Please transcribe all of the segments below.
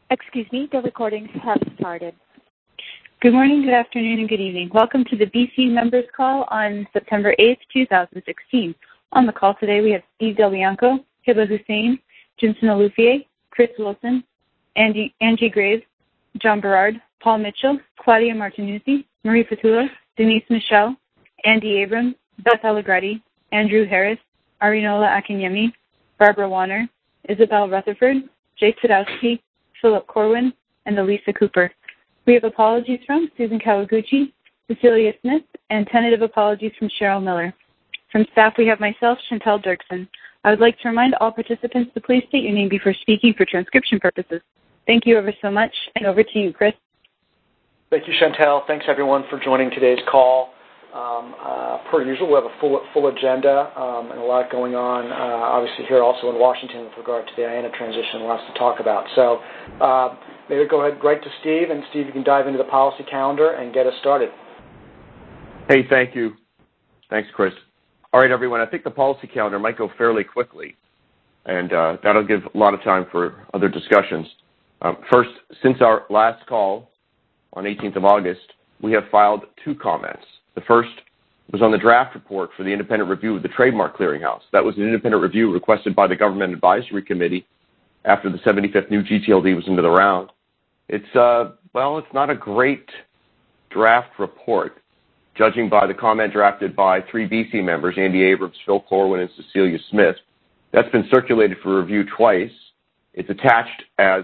Excuse me, the recordings have started. Good morning, good afternoon, and good evening. Welcome to the BC members call on September 8th, 2016. On the call today, we have Steve Delbianco, Hiba Hussein, Jimson Alufier, Chris Wilson, Angie Graves, John Berard, Paul Mitchell, Claudia Martinuzzi, Marie Fatula, Denise Michelle, Andy Abrams, Beth Allegretti, Andrew Harris, Arinola Akinyemi, Barbara Warner, Isabel Rutherford, Jay Sadowski, Philip Corwin, and Elisa Cooper. We have apologies from Susan Kawaguchi, Cecilia Smith, and tentative apologies from Cheryl Miller. From staff, we have myself, Chantel Dirksen. I would like to remind all participants to please state your name before speaking for transcription purposes. Thank you ever so much, and over to you, Chris. Thank you, Chantel. Thanks, everyone, for joining today's call. Per usual, we have a full agenda and a lot going on, obviously here also in Washington with regard to the IANA transition, lots to talk about. So maybe go ahead right to Steve, and Steve, you can dive into the policy calendar and get us started. Hey, thank you. Thanks, Chris. All right, everyone, I think the policy calendar might go fairly quickly, and that'll give a lot of time for other discussions. First, since our last call on 18th of August, we have filed 2 comments. The first was on the draft report for the independent review of the Trademark Clearinghouse. That was an independent review requested by the Government Advisory Committee after the 75th new GTLD was into the round. It's not a great draft report, judging by the comment drafted by 3 BC members, Andy Abrams, Phil Corwin, and Cecilia Smith. That's been circulated for review twice. It's attached as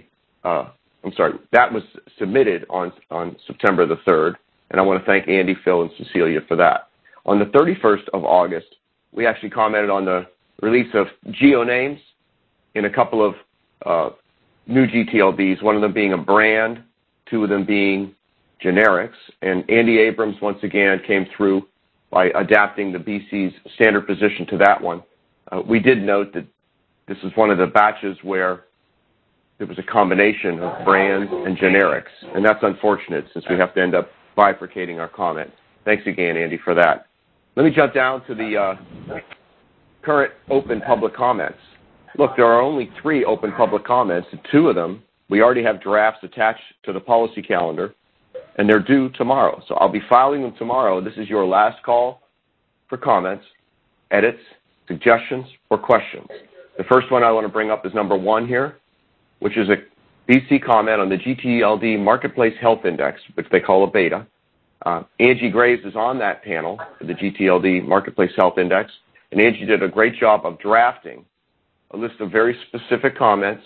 that was submitted on September the 3rd. And I want to thank Andy, Phil, and Cecilia for that. On the 31st of August, we actually commented on the release of geonames in a couple of new GTLDs, one of them being a brand, 2 of them being generics. And Andy Abrams, once again, came through by adapting the BC's standard position to that one. We did note that this is one of the batches where there was a combination of brands and generics. And that's unfortunate since we have to end up bifurcating our comment. Thanks again, Andy, for that. Let me jump down to the current open public comments. Look, there are only 3 open public comments, and 2 of them, we already have drafts attached to the policy calendar, and they're due tomorrow. So I'll be filing them tomorrow. This is your last call for comments, edits, suggestions, or questions. The first one I want to bring up is number 1 here, which is a BC comment on the GTLD Marketplace Health Index, which they call a beta. Angie Graves is on that panel for the GTLD Marketplace Health Index, and Angie did a great job of drafting a list of very specific comments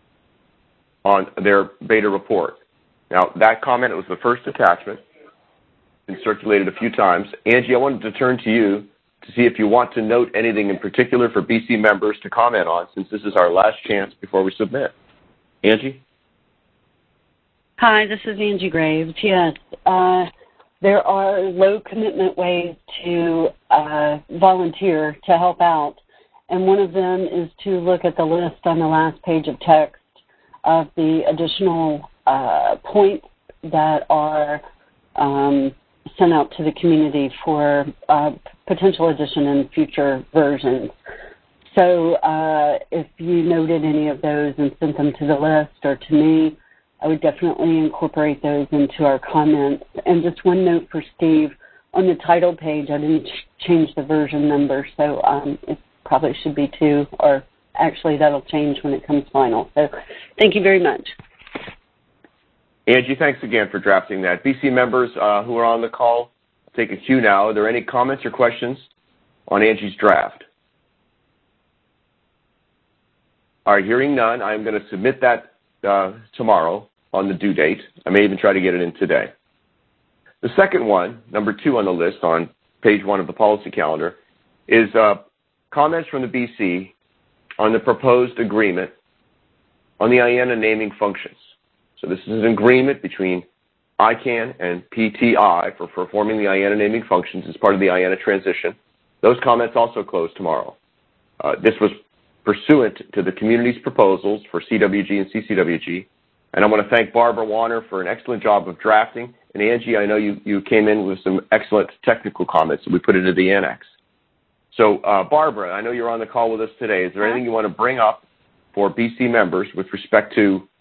on their beta report. Now, that comment was the first attachment and circulated a few times. Angie, I wanted to turn to you to see if you want to note anything in particular for BC members to comment on, since this is our last chance before we submit. Angie? Hi, this is Angie Graves. Yes, there are low commitment ways to volunteer to help out, and one of them is to look at the list on the last page of text of the additional points that are sent out to the community for potential addition in future versions. So if you noted any of those and sent them to the list or to me, I would definitely incorporate those into our comments. And just one note for Steve, on the title page, I didn't change the version number, so it probably should be 2, or actually that'll change when it comes final. So thank you very much. Angie, thanks again for drafting that. BC members who are on the call, I'll take a cue now. Are there any comments or questions on Angie's draft? All right, hearing none, I'm going to submit that tomorrow on the due date. I may even try to get it in today. The second one, number 2 on the list on page 1 of the policy calendar, is comments from the BC on the proposed agreement on the IANA naming functions. So this is an agreement between ICANN and PTI for performing the IANA naming functions as part of the IANA transition. Those comments also close tomorrow. This was pursuant to the community's proposals for CWG and CCWG. And I want to thank Barbara Warner for an excellent job of drafting. And Angie, I know you came in with some excellent technical comments that we put into the annex. So, Barbara, I know you're on the call with us today. Is there anything you want to bring up for BC members with respect to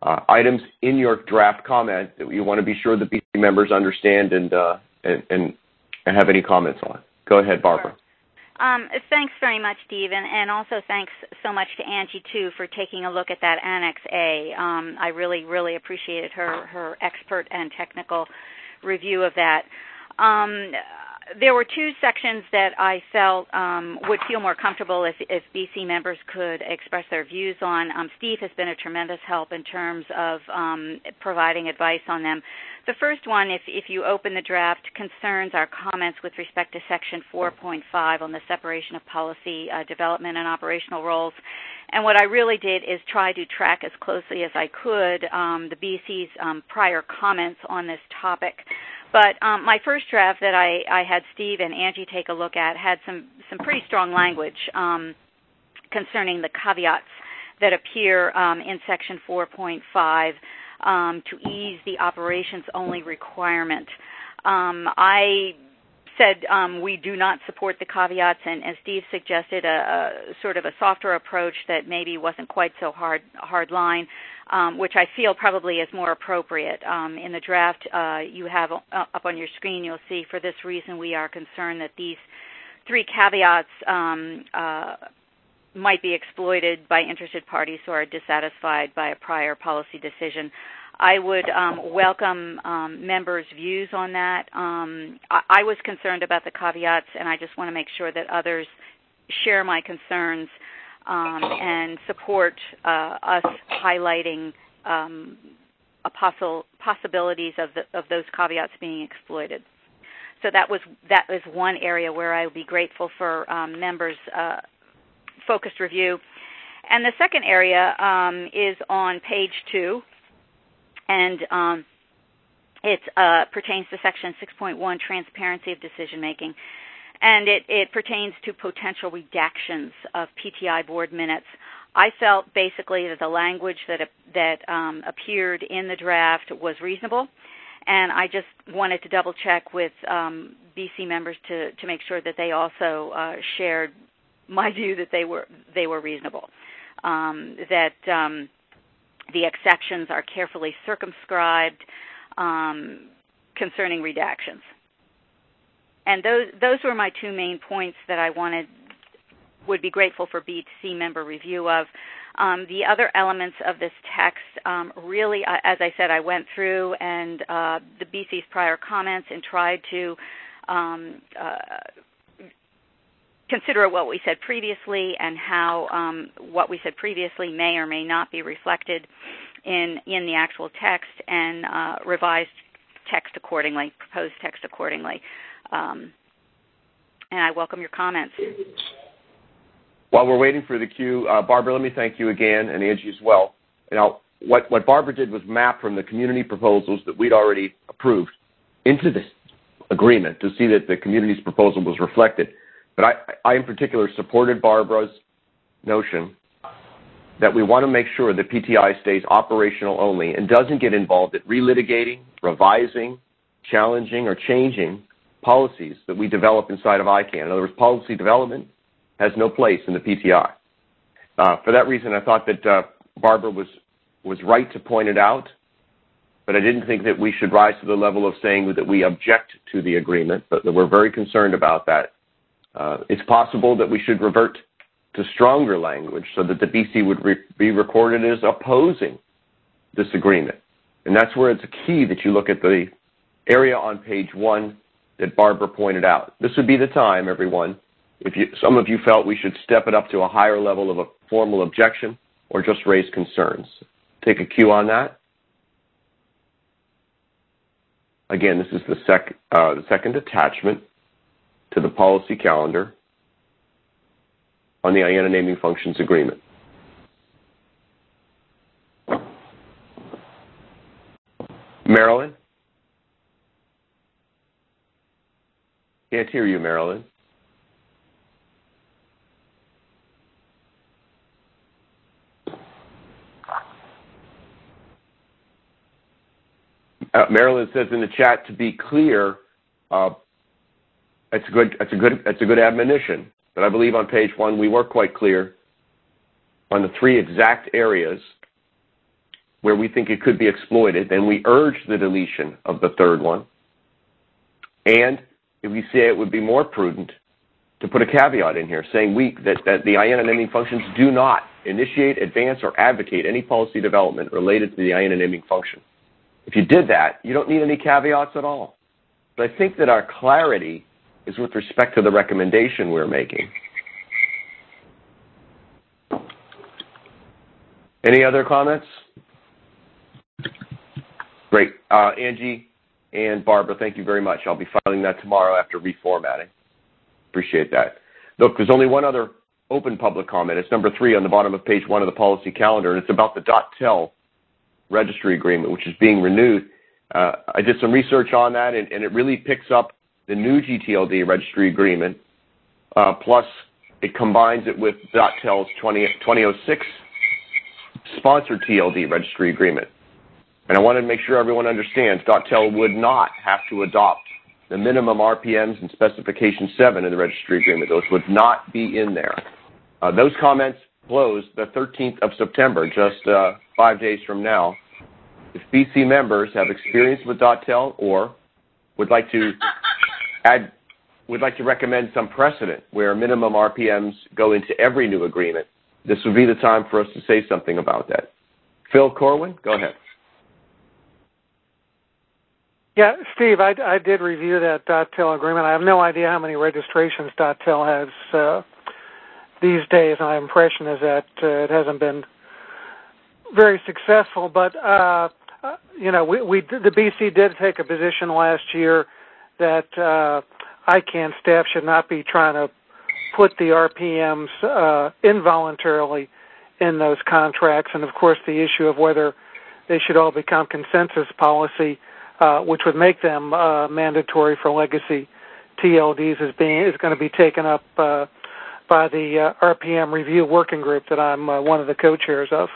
items in your draft comment that you want to be sure the BC members understand and have any comments on? Go ahead, Barbara. Thanks very much, Steve, and also thanks so much to Angie, too, for taking a look at that Annex A. I really, really appreciated her expert and technical review of that. There were two sections that I felt would feel more comfortable if BC members could express their views on. Steve has been a tremendous help in terms of providing advice on them. The first one, if you open the draft, concerns our comments with respect to Section 4.5 on the separation of policy development and operational roles. And what I really did is try to track as closely as I could the BC's prior comments on this topic. But my first draft that I had Steve and Angie take a look at had some pretty strong language concerning the caveats that appear in Section 4.5 to ease the operations-only requirement. I said we do not support the caveats, and as Steve suggested, a sort of a softer approach that maybe wasn't quite so hard line, which I feel probably is more appropriate. In the draft you have up on your screen, you'll see, for this reason we are concerned that these three caveats might be exploited by interested parties who are dissatisfied by a prior policy decision. I would welcome members' views on that. I was concerned about the caveats, and I just want to make sure that others share my concerns and support us highlighting possibilities of those caveats being exploited. So that is one area where I would be grateful for members' focused review. And the second area is on page 2. And it pertains to Section 6.1, Transparency of Decision Making. And it pertains to potential redactions of PTI board minutes. I felt basically that the language that appeared in the draft was reasonable, and I just wanted to double check with BC members to make sure that they also shared my view that they were reasonable, that the exceptions are carefully circumscribed concerning redactions. And those were my two main points that I would be grateful for BC member review of. The other elements of this text, really, as I said, I went through and the BC's prior comments and tried to consider what we said previously and how what we said previously may or may not be reflected in the actual text, and revised text accordingly, proposed text accordingly. And I welcome your comments. While we're waiting for the queue, Barbara, let me thank you again, and Angie as well. Now, what Barbara did was map from the community proposals that we'd already approved into this agreement to see that the community's proposal was reflected. But I in particular supported Barbara's notion that we want to make sure that PTI stays operational only and doesn't get involved at relitigating, revising, challenging, or changing policies that we develop inside of ICANN. In other words, policy development has no place in the PTI. For that reason, I thought that Barbara was right to point it out, but I didn't think that we should rise to the level of saying that we object to the agreement, but that we're very concerned about that. It's possible that we should revert to stronger language so that the BC would be recorded as opposing this agreement. And that's where it's a key that you look at the area on page 1 that Barbara pointed out. This would be the time, everyone, if some of you felt we should step it up to a higher level of a formal objection or just raise concerns. Take a cue on that. Again, this is the second attachment to the policy calendar on the IANA Naming Functions Agreement. Marilyn? Can't hear you, Marilyn. Marilyn says in the chat, to be clear, it's a good admonition. But I believe on page 1 we were quite clear on the 3 exact areas where we think it could be exploited, then we urge the deletion of the third one. And if we say it would be more prudent to put a caveat in here saying that the IANA naming functions do not initiate, advance, or advocate any policy development related to the IANA naming function. If you did that, you don't need any caveats at all. But I think that our clarity is with respect to the recommendation we're making. Any other comments? Great. Angie and Barbara, thank you very much. I'll be filing that tomorrow after reformatting. Appreciate that. Look, there's only one other open public comment. It's number 3 on the bottom of page 1 of the policy calendar, and it's about the .tel registry agreement, which is being renewed. I did some research on that, and it really picks up the new GTLD registry agreement, plus it combines it with .tel's 2006 sponsored TLD registry agreement. And I wanted to make sure everyone understands .tel would not have to adopt the minimum RPMs and specification 7 in the registry agreement. Those would not be in there. Those comments close the 13th of September, just 5 days from now. If BC members have experience with .tel or would like to recommend some precedent where minimum RPMs go into every new agreement, this would be the time for us to say something about that. Phil Corwin, go ahead. Yeah, Steve, I did review that .tel agreement. I have no idea how many registrations .tel has these days. My impression is that it hasn't been very successful. But the BC did take a position last year that ICANN staff should not be trying to put the RPMs involuntarily in those contracts. And, of course, the issue of whether they should all become consensus policy, which would make them mandatory for legacy TLDs, is going to be taken up by the RPM review working group that I'm one of the co-chairs of.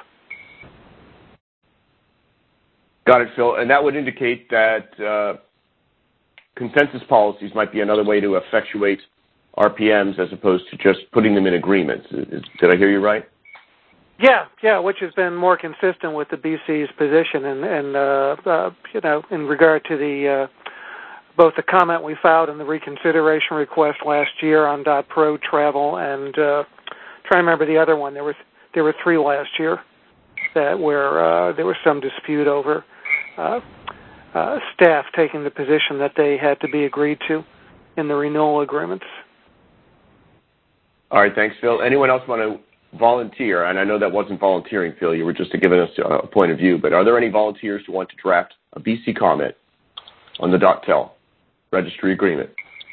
Got it, Phil. And that would indicate that consensus policies might be another way to effectuate RPMs as opposed to just putting them in agreements. Did I hear you right? Yeah, which has been more consistent with the BC's position, and in regard to the both the comment we filed and the reconsideration request last year on .pro travel, and trying to remember the other one. There were 3 last year where there was some dispute over staff taking the position that they had to be agreed to in the renewal agreements. All right, thanks, Phil. Anyone else want to volunteer? And I know that wasn't volunteering, Phil. You were just giving us a point of view. But are there any volunteers who want to draft a BC comment on the .tel registry agreement?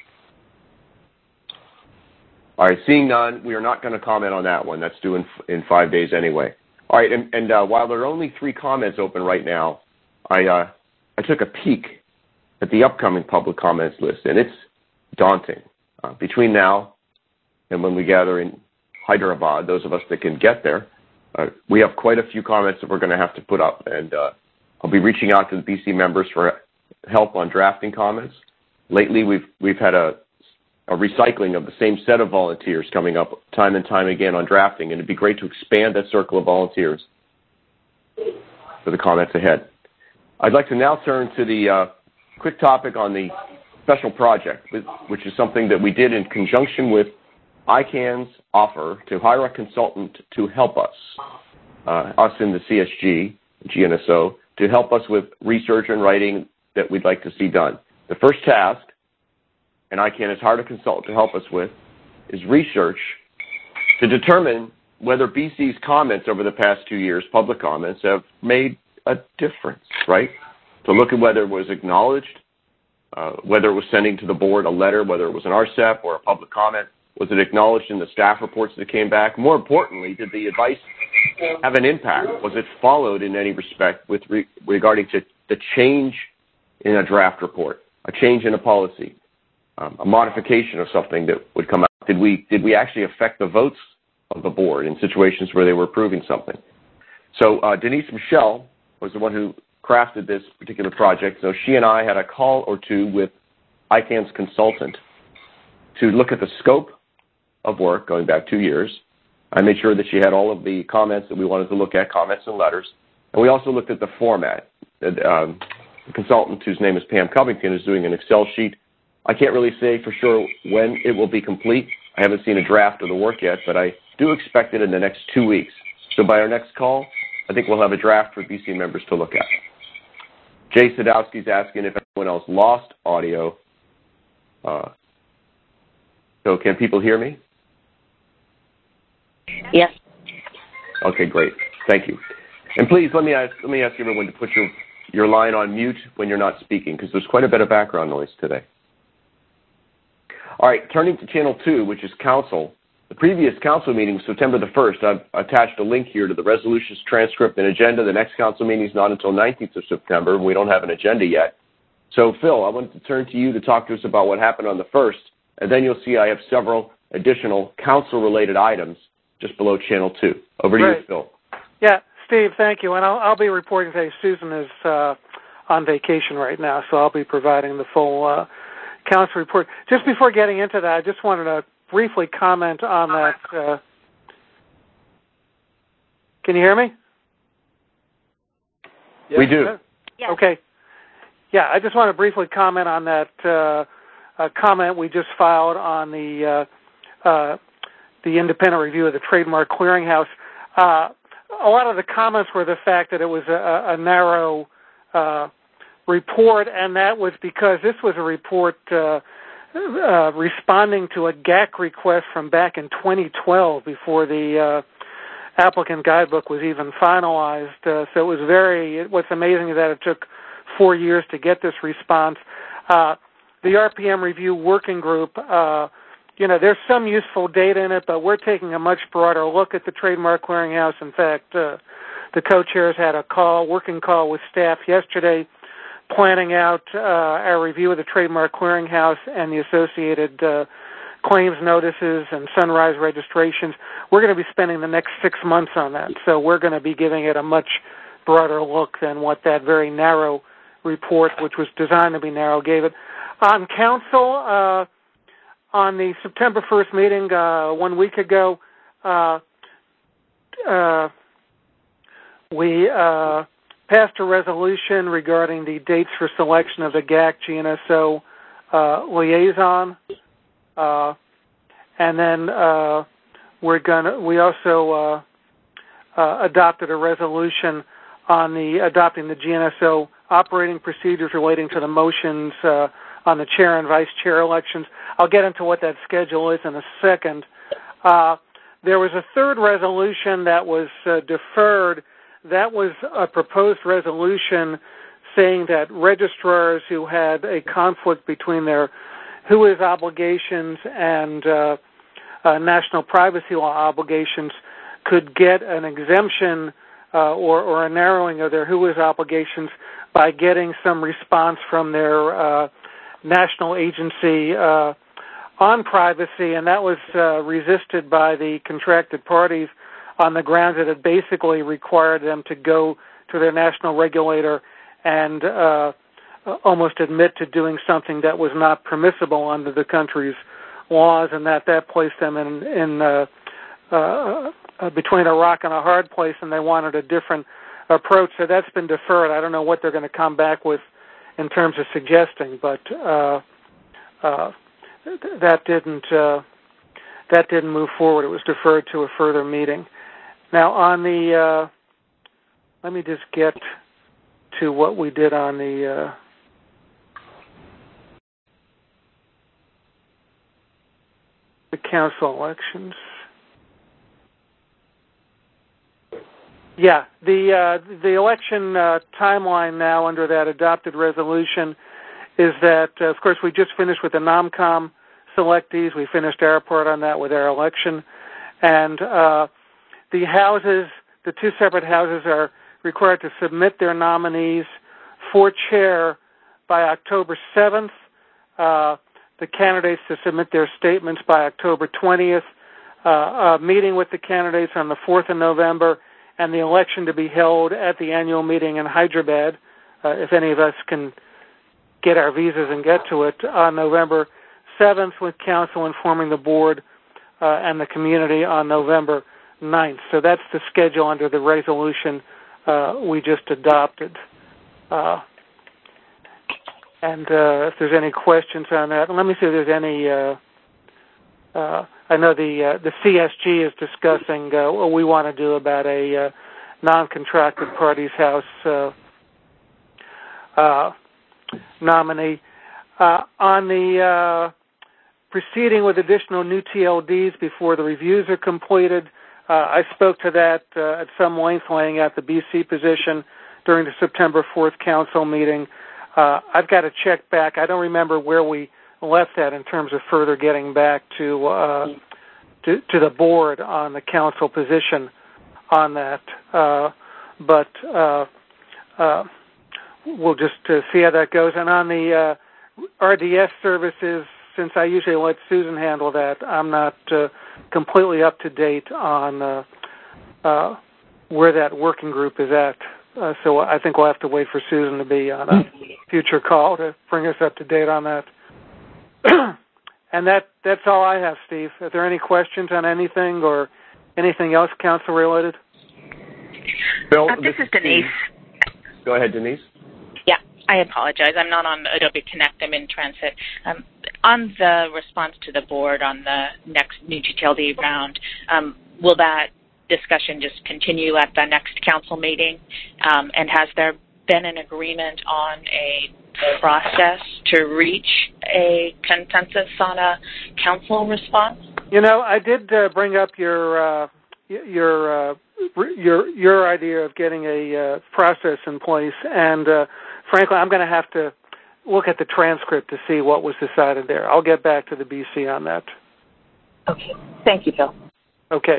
All right, seeing none, we are not going to comment on that one. That's due in 5 days anyway. All right, and while there are only 3 comments open right now, I took a peek at the upcoming public comments list, and it's daunting. Between now and when we gather in Hyderabad, those of us that can get there, we have quite a few comments that we're going to have to put up, and I'll be reaching out to the BC members for help on drafting comments. Lately, we've had a recycling of the same set of volunteers coming up time and time again on drafting, and it'd be great to expand that circle of volunteers for the comments ahead. I'd like to now turn to the quick topic on the special project, which is something that we did in conjunction with ICANN's offer to hire a consultant to help us in the CSG, GNSO, to help us with research and writing that we'd like to see done. The first task, and ICANN has hired a consultant to help us with, is research to determine whether BC's comments over the past 2 years, public comments, have made a difference, right? To look at whether it was acknowledged, whether it was sending to the board a letter, whether it was an RCEP or a public comment. Was it acknowledged in the staff reports that came back? More importantly, did the advice have an impact? Was it followed in any respect with regarding to the change in a draft report, a change in a policy, a modification of something that would come out? Did we actually affect the votes of the board in situations where they were approving something? So Denise Michelle was the one who crafted this particular project. So she and I had a call or two with ICANN's consultant to look at the scope of work going back 2 years. I made sure that she had all of the comments that we wanted to look at, comments and letters. And we also looked at the format. The consultant, whose name is Pam Covington, is doing an Excel sheet. I can't really say for sure when it will be complete. I haven't seen a draft of the work yet, but I do expect it in the next 2 weeks. So by our next call, I think we'll have a draft for BC members to look at. Jay Sadowski's asking if anyone else lost audio. So can people hear me? Yes. Okay, great. Thank you. And please let me ask everyone to put your line on mute when you're not speaking, because there's quite a bit of background noise today. All right, turning to Channel 2, which is Council. The previous Council meeting was September the 1st. I've attached a link here to the resolutions, transcript, and agenda. The next Council meeting is not until 19th of September, and we don't have an agenda yet. So, Phil, I wanted to turn to you to talk to us about what happened on the 1st, and then you'll see I have several additional Council-related items just below Channel 2. Over to you, Phil. Yeah, Steve, thank you. And I'll be reporting today. Susan is on vacation right now, so I'll be providing the full Council report. Just before getting into that, I just wanted to briefly comment on that. Can you hear me? Yes. We do. Yes. Okay. Yeah, I just want to briefly comment on that comment we just filed on the independent review of the Trademark Clearinghouse. A lot of the comments were the fact that it was a narrow report, and that was because this was a report responding to a GAC request from back in 2012 before the applicant guidebook was even finalized. So it was what's amazing is that it took 4 years to get this response. The RPM review working group, there's some useful data in it, but we're taking a much broader look at the Trademark Clearinghouse. In fact, the co-chairs had a working call with staff yesterday, planning out our review of the Trademark Clearinghouse and the associated claims notices and sunrise registrations. We're going to be spending the next 6 months on that, so we're going to be giving it a much broader look than what that very narrow report, which was designed to be narrow, gave it. On Council, on the September 1st meeting 1 week ago, we passed a resolution regarding the dates for selection of the GAC GNSO liaison, and then we also adopted a resolution on adopting the GNSO operating procedures relating to the motions on the chair and vice chair elections. I'll get into what that schedule is in a second. There was a third resolution that was deferred. That was a proposed resolution saying that registrars who had a conflict between their WHOIS obligations and national privacy law obligations could get an exemption or a narrowing of their WHOIS obligations by getting some response from their national agency on privacy, and that was resisted by the contracted parties on the grounds that it basically required them to go to their national regulator and almost admit to doing something that was not permissible under the country's laws, and that placed them in between a rock and a hard place, and they wanted a different approach. So that's been deferred. I don't know what they're going to come back with in terms of suggesting, but that didn't move forward. It was deferred to a further meeting. Now, on the let me just get to what we did on the council elections. Yeah, the election timeline now under that adopted resolution is that, of course, we just finished with the NOMCOM selectees. We finished our part on that with our election. And the houses, the two separate houses, are required to submit their nominees for chair by October 7th. The candidates to submit their statements by October 20th. A meeting with the candidates on the 4th of November, and the election to be held at the annual meeting in Hyderabad, if any of us can get our visas and get to it, on November 7th, with council informing the board and the community on November 9th. So that's the schedule under the resolution we just adopted. And if there's any questions on that, let me see if there's any. I know the CSG is discussing what we want to do about a non-contracted parties house nominee. On the proceeding with additional new TLDs before the reviews are completed, I spoke to that at some length, laying out the BC position during the September 4th council meeting. I've got to check back. I don't remember where we left that in terms of further getting back to the board on the council position on that. But we'll just see how that goes. And on the RDS services, since I usually let Susan handle that, I'm not completely up to date on where that working group is at. So I think we'll have to wait for Susan to be on a future call to bring us up to date on that. And that's all I have, Steve. Are there any questions on anything or anything else council related? Bill, this is Denise. Go ahead, Denise. Yeah, I apologize. I'm not on Adobe Connect. I'm in transit. On the response to the board on the next new GTLD round, will that discussion just continue at the next council meeting? And has there been an agreement on a process to reach a consensus on a council response? You know, I did bring up your idea of getting a process in place, and frankly, I'm going to have to look at the transcript to see what was decided there. I'll get back to the BC on that. Okay. Thank you, Bill. Okay.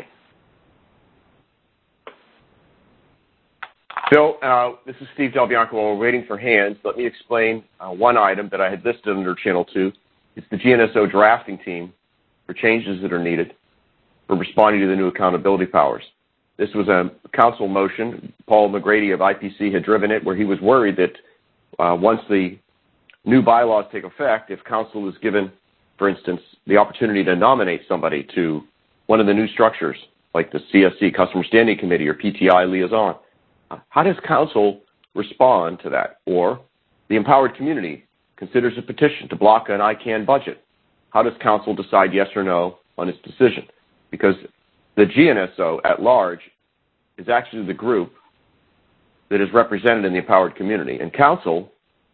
Bill, this is Steve Del Bianco. While we're waiting for hands, let me explain one item that I had listed under Channel 2. It's the GNSO drafting team for changes that are needed for responding to the new accountability powers. This was a council motion. Paul McGrady of IPC had driven it, where he was worried that once the new bylaws take effect, if council is given, for instance, the opportunity to nominate somebody to one of the new structures, like the CSC, Customer Standing Committee, or PTI liaison, how does council respond to that? Or the empowered community considers a petition to block an ICANN budget. How does council decide yes or no on its decision? Because the GNSO at large is actually the group that is represented in the empowered community. And council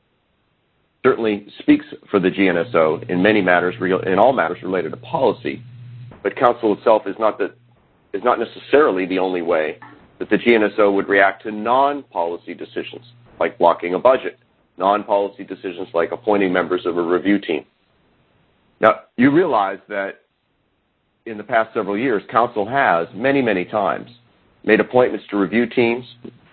certainly speaks for the GNSO in many matters, in all matters related to policy. But council itself is not necessarily the only way that the GNSO would react to non-policy decisions, like blocking a budget, non-policy decisions like appointing members of a review team. Now, you realize that in the past several years, council has many, many times made appointments to review teams,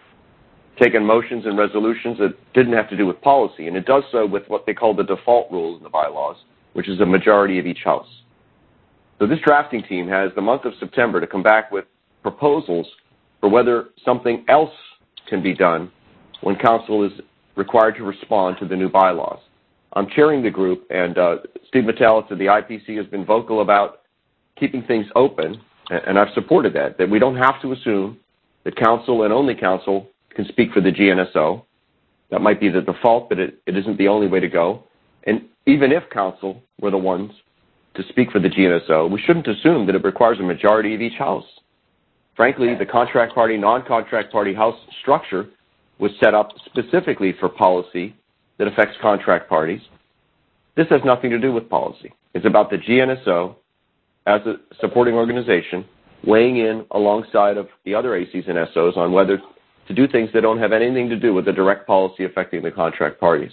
taken motions and resolutions that didn't have to do with policy, and it does so with what they call the default rules in the bylaws, which is a majority of each house. So this drafting team has the month of September to come back with proposals for whether something else can be done when council is required to respond to the new bylaws. I'm chairing the group, and Steve Metallic of the IPC has been vocal about keeping things open, and I've supported that we don't have to assume that council and only council can speak for the GNSO. That might be the default, but it isn't the only way to go. And even if council were the ones to speak for the GNSO, we shouldn't assume that it requires a majority of each house. Frankly, the contract party, non-contract party house structure was set up specifically for policy that affects contract parties. This has nothing to do with policy. It's about the GNSO as a supporting organization weighing in alongside of the other ACs and SOs on whether to do things that don't have anything to do with the direct policy affecting the contract parties.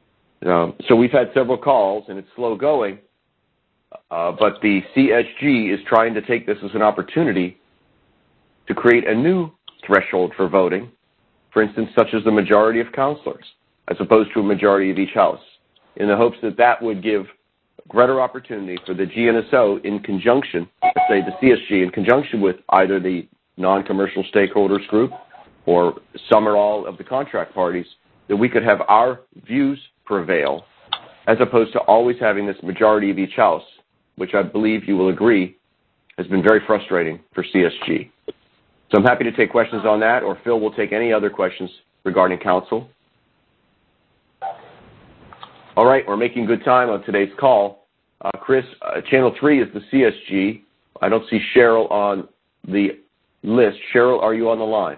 So we've had several calls, and it's slow going, but the CSG is trying to take this as an opportunity to create a new threshold for voting, for instance, such as the majority of councilors, as opposed to a majority of each house, in the hopes that that would give greater opportunity for the GNSO in conjunction, let's say the CSG, in conjunction with either the non-commercial stakeholders group or some or all of the contract parties, that we could have our views prevail, as opposed to always having this majority of each house, which I believe you will agree has been very frustrating for CSG. So I'm happy to take questions on that, or Phil will take any other questions regarding council. All right, we're making good time on today's call. Chris, Channel 3 is the CSG. I don't see Cheryl on the list. Cheryl, are you on the line?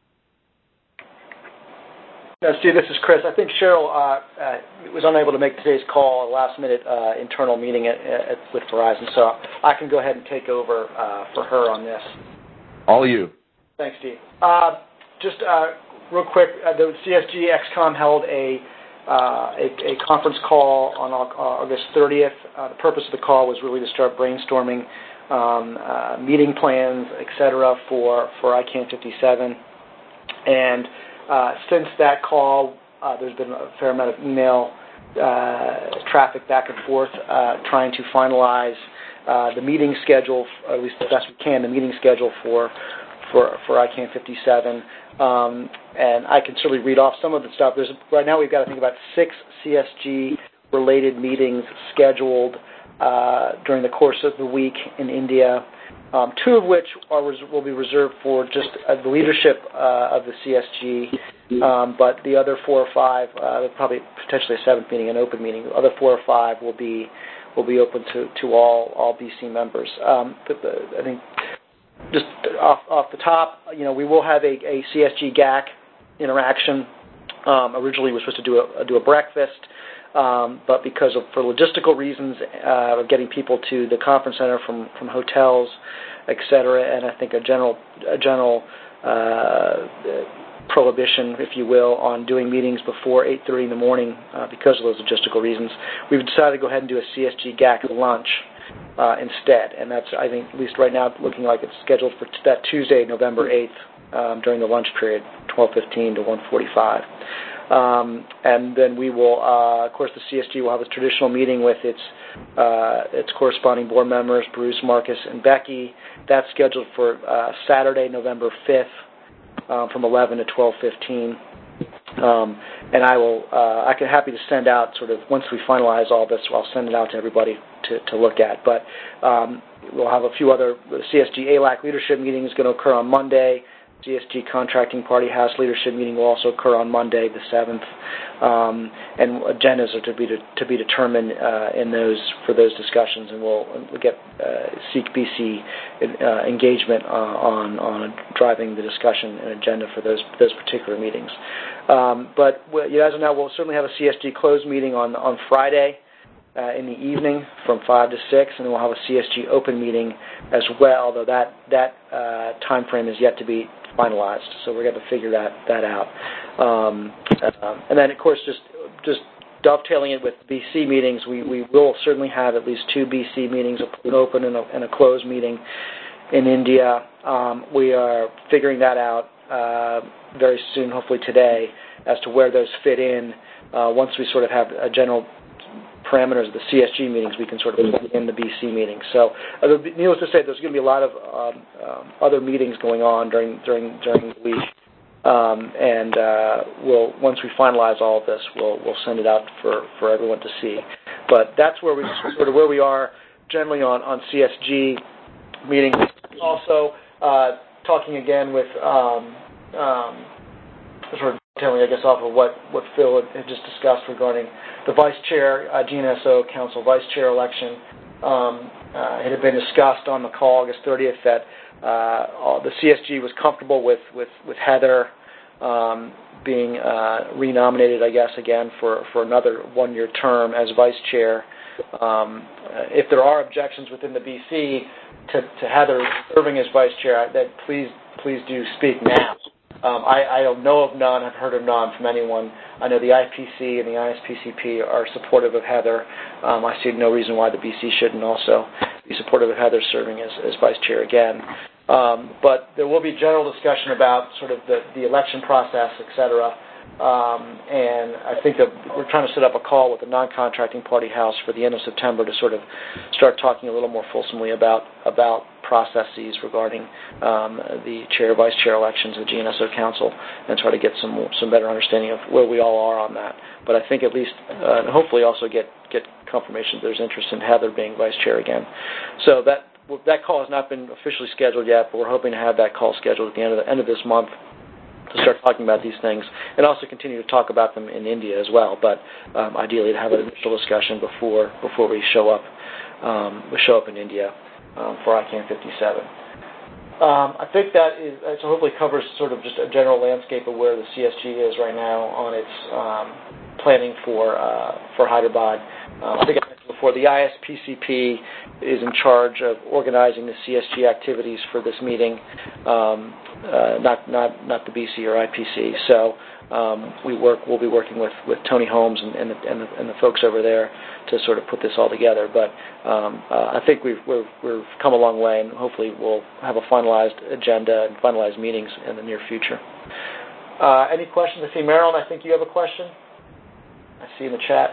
Steve, this is Chris. I think Cheryl was unable to make today's call, a last-minute internal meeting with Verizon, so I can go ahead and take over for her on this. All you. Thanks, Steve. Just real quick, the CSG XCOM held a conference call on August 30th. The purpose of the call was really to start brainstorming meeting plans, et cetera, for ICANN 57. And since that call, there's been a fair amount of email traffic back and forth trying to finalize the meeting schedule, at least the best we can, the meeting schedule for ICANN 57. And I can certainly read off some of the stuff. Right now we've got, I think, about 6 CSG-related meetings scheduled during the course of the week in India. 2 of which will be reserved for just the leadership of the CSG, but the other 4 or 5, probably potentially a 7th meeting, an open meeting. The other 4 or 5 will be open to all BC members. I think just off the top, we will have a CSG GAC interaction. Originally, we were supposed to do a breakfast. But for logistical reasons of getting people to the conference center from hotels, et cetera, and I think a general prohibition, if you will, on doing meetings before 8:30 in the morning because of those logistical reasons, we've decided to go ahead and do a CSG GAC lunch instead. And that's, I think, at least right now, looking like it's scheduled for that Tuesday, November 8th, during the lunch period, 12:15 to 1:45. And then we will, of course, the CSG will have a traditional meeting with its corresponding board members, Bruce, Marcus, and Becky. That's scheduled for Saturday, November 5th, from 11 to 12:15. And I can happy to send out sort of once we finalize all this. I'll send it out to everybody to look at. But we'll have a few other CSG ALAC leadership meetings going to occur on Monday. CSG Contracting Party House leadership meeting will also occur on Monday, the 7th, and agendas are to be determined for those discussions, and we'll seek BC engagement on driving the discussion and agenda for those particular meetings. But as of now, we'll certainly have a CSG closed meeting on Friday in the evening from 5 to 6, and then we'll have a CSG open meeting as well, although that time frame is yet to be finalized, so we're going to figure that out. And then, of course, just dovetailing it with BC meetings, we will certainly have at least 2 BC meetings, an open and a closed meeting in India. We are figuring that out very soon, hopefully today, as to where those fit in. Once we sort of have a general parameters of the CSG meetings, we can sort of plug in the BC meetings. So, needless to say, there's going to be a lot of other meetings going on during the week, and once we finalize all of this, we'll send it out for everyone to see. But that's where we are generally on CSG meetings. Also, talking again with sort of tailing, I guess, off of what Phil had just discussed regarding the vice chair, GNSO Council vice chair election. It had been discussed on the call August 30th that the CSG was comfortable with Heather being renominated, I guess, again for another one-year term as vice chair. If there are objections within the BC to Heather serving as vice chair, then please do speak now. I don't know of none. I've heard of none from anyone. I know the IPC and the ISPCP are supportive of Heather. I see no reason why the BC shouldn't also be supportive of Heather serving as vice chair again. But there will be general discussion about sort of the election process, et cetera. And I think that we're trying to set up a call with the non-contracting party house for the end of September to sort of start talking a little more fulsomely about processes regarding the chair, vice chair elections of the GNSO Council, and try to get some better understanding of where we all are on that. But I think at least, hopefully also get confirmation that there's interest in Heather being vice chair again. So that call has not been officially scheduled yet, but we're hoping to have that call scheduled at the end of this month to start talking about these things, and also continue to talk about them in India as well. But ideally, to have an initial discussion before we show up in India for ICANN 57. I think that so hopefully covers sort of just a general landscape of where the CSG is right now on its planning for Hyderabad. I think I mentioned before, the ISPCP is in charge of organizing the CSG activities for this meeting, not the BC or IPC. So we'll be working with Tony Holmes and the folks over there to sort of put this all together. But I think we've come a long way, and hopefully we'll have a finalized agenda and finalized meetings in the near future. Any questions? I see Marilyn, I think you have a question. I see in the chat.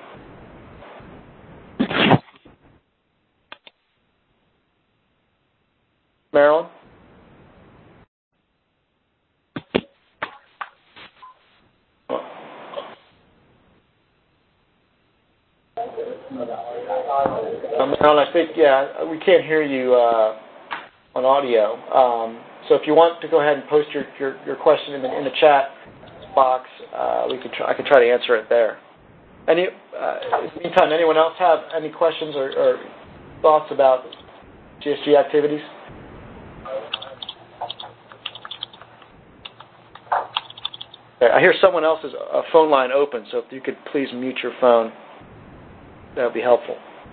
Marilyn? Marilyn, I think, we can't hear you on audio. So if you want to go ahead and post your question in the chat box, I could try to answer it there. In the meantime, anyone else have any questions or thoughts about CSG activities? Okay, I hear someone else's phone line open, so if you could please mute your phone, that would be helpful.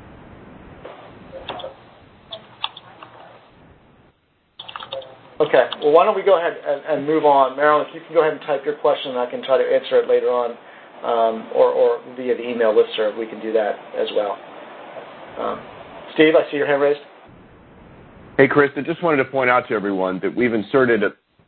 Okay, well, why don't we go ahead and move on. Marilyn, if you can go ahead and type your question, and I can try to answer it later on, or via the email listserv, we can do that as well. Steve, I see your hand raised. Hey, Chris, I just wanted to point out to everyone that we've inserted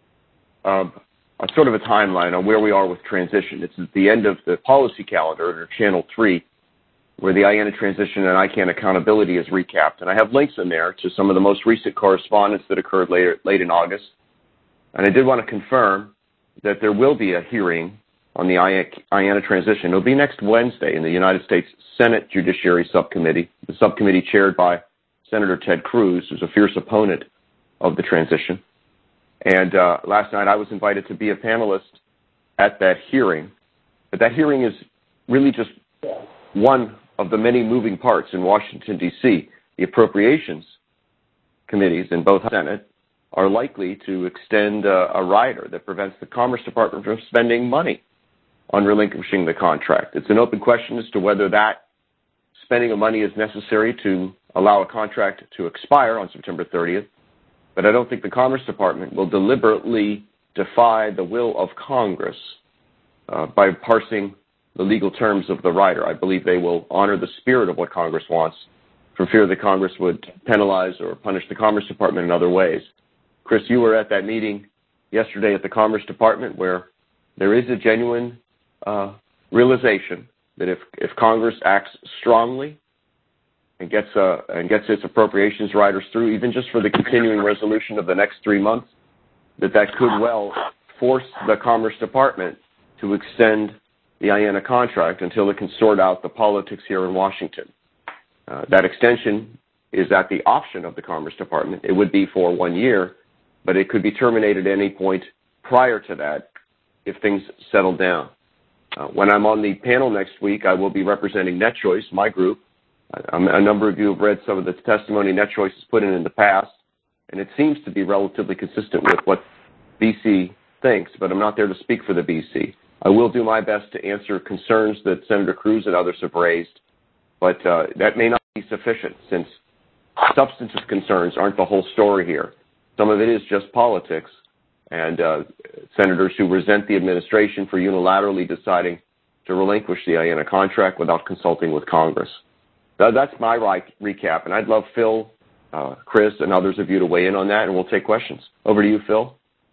a sort of a timeline on where we are with transition. It's at the end of the policy calendar under Channel 3, where the IANA transition and ICANN accountability is recapped. And I have links in there to some of the most recent correspondence that occurred late in August. And I did want to confirm that there will be a hearing on the IANA transition. It'll be next Wednesday in the United States Senate Judiciary Subcommittee, the subcommittee chaired by Senator Ted Cruz, who's a fierce opponent of the transition. And last night I was invited to be a panelist at that hearing. But that hearing is really just one of the many moving parts in Washington, D.C. The appropriations committees in both Senate are likely to extend a rider that prevents the Commerce Department from spending money on relinquishing the contract. It's an open question as to whether that spending of money is necessary to allow a contract to expire on September 30th. But I don't think the Commerce Department will deliberately defy the will of Congress by parsing the legal terms of the rider. I believe they will honor the spirit of what Congress wants for fear that Congress would penalize or punish the Commerce Department in other ways. Chris, you were at that meeting yesterday at the Commerce Department where there is a genuine realization that if Congress acts strongly and gets its appropriations riders through, even just for the continuing resolution of the next 3 months, that could well force the Commerce Department to extend the IANA contract until it can sort out the politics here in Washington. That extension is at the option of the Commerce Department. It would be for 1 year, but it could be terminated at any point prior to that if things settle down. When I'm on the panel next week, I will be representing NetChoice, my group. A number of you have read some of the testimony NetChoice has put in the past, and it seems to be relatively consistent with what BC thinks, but I'm not there to speak for the BC. I will do my best to answer concerns that Senator Cruz and others have raised, but that may not be sufficient since substantive concerns aren't the whole story here. Some of it is just politics, and senators who resent the administration for unilaterally deciding to relinquish the IANA contract without consulting with Congress. That's my recap, and I'd love Phil, Chris, and others of you to weigh in on that, and we'll take questions. Over to you, Phil.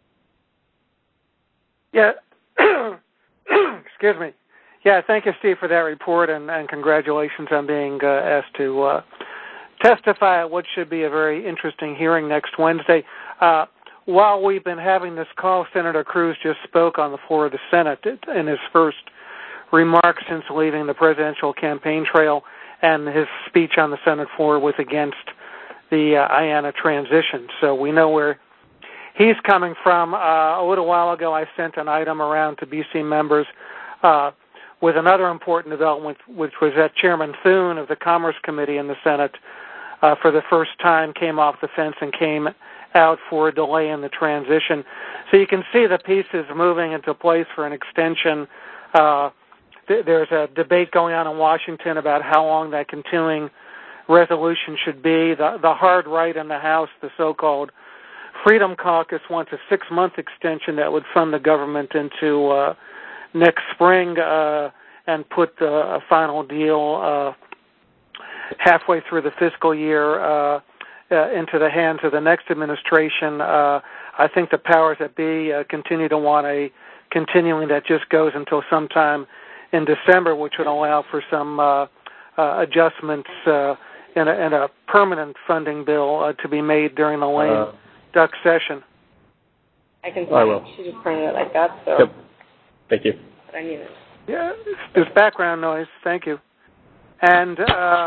Yeah. Excuse me. Yeah, thank you, Steve, for that report, and congratulations on being asked to testify at what should be a very interesting hearing next Wednesday. While we've been having this call, Senator Cruz just spoke on the floor of the Senate in his first remarks since leaving the presidential campaign trail, and his speech on the Senate floor was against the IANA transition. So we know where he's coming from. A little while ago, I sent an item around to BC members with another important development, which was that Chairman Thune of the Commerce Committee in the Senate, for the first time, came off the fence and came out for a delay in the transition. So you can see the pieces moving into place for an extension. There's a debate going on in Washington about how long that continuing resolution should be. The hard right in the House, the so-called Freedom Caucus, wants a 6-month extension that would fund the government into next spring and put a final deal halfway through the fiscal year into the hands of the next administration. I think the powers that be continue to want a continuing that just goes until sometime in December, which would allow for some adjustments in a permanent funding bill to be made during the lame duck session. I can I will. She just printed it like that, so. Yep. Thank you. But I need it. Yeah, there's background noise. Thank you. And,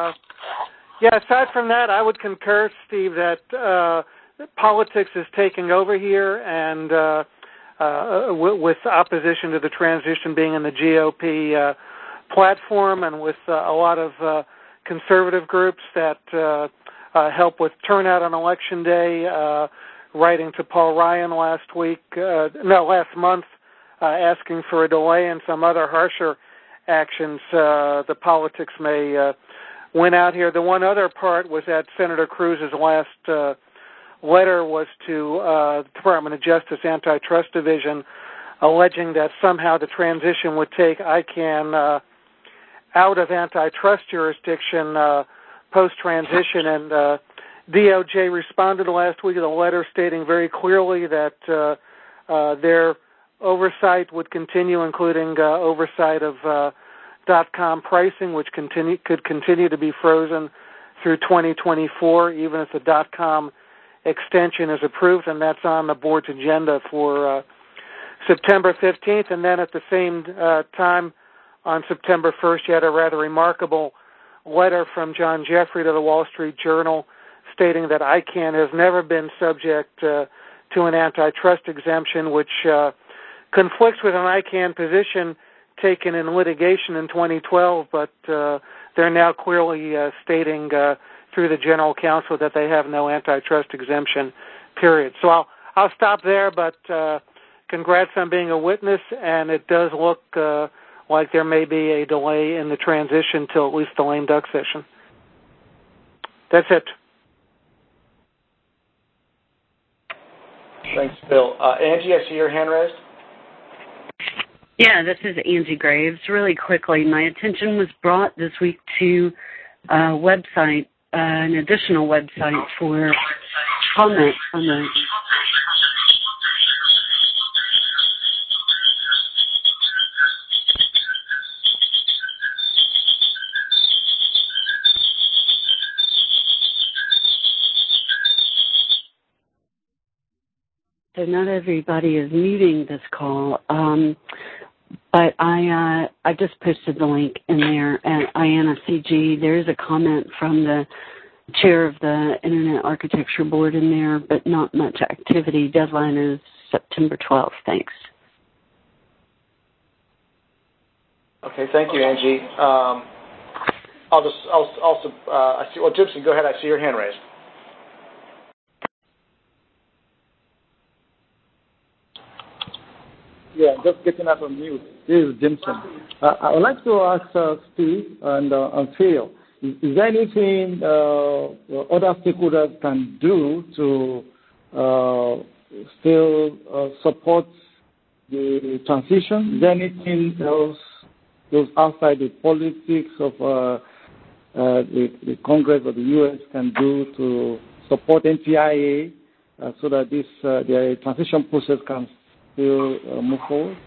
aside from that, I would concur, Steve, that politics is taking over here, and with opposition to the transition being in the GOP platform, and with a lot of conservative groups that help with turnout on Election Day, writing to Paul Ryan last month, asking for a delay and some other harsher actions. The politics may win out here. The one other part was that Senator Cruz's last letter was to the Department of Justice Antitrust Division, alleging that somehow the transition would take ICANN out of antitrust jurisdiction post-transition, and DOJ responded last week with a letter stating very clearly that their oversight would continue, including oversight of .com pricing, which could continue to be frozen through 2024, even if the .com extension is approved, and that's on the board's agenda for September 15th. And then at the same time, on September 1st, you had a rather remarkable letter from John Jeffrey to the Wall Street Journal stating that ICANN has never been subject to an antitrust exemption, which conflicts with an ICANN position taken in litigation in 2012, but they're now clearly stating through the General Counsel that they have no antitrust exemption, period. So I'll stop there, but congrats on being a witness, and it does look like there may be a delay in the transition till at least the lame duck session. That's it. Thanks, Bill. Angie, I see your hand raised. Yeah, this is Angie Graves. Really quickly, my attention was brought this week to a website, an additional website for comment on the... So not everybody is muting this call, but I just posted the link in there at IANA CG. There is a comment from the chair of the Internet Architecture Board in there, but not much activity. Deadline is September 12th. Thanks. Okay, thank you, Angie. I see. Well, Gibson, go ahead. I see your hand raised. Yeah, just getting out of mute. This is Jimson. I would like to ask Steve and Phil, is there anything other stakeholders can do to still support the transition? Is there anything else goes outside the politics of the Congress or the U.S. can do to support NTIA so that the transition process can still move forward?